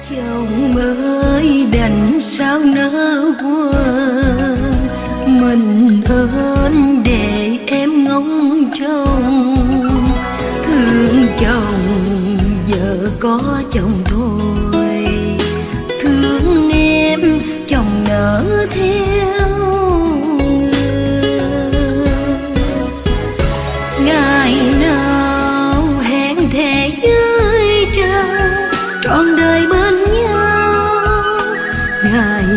Chồng ơi đành sao nỡ quên, mình ơn để em ngóng trông. Thương chồng vợ có chồng thôi, thương em chồng nỡ theo. Ngày nào hẹn thề với cha trọn đời bên nhau, ngày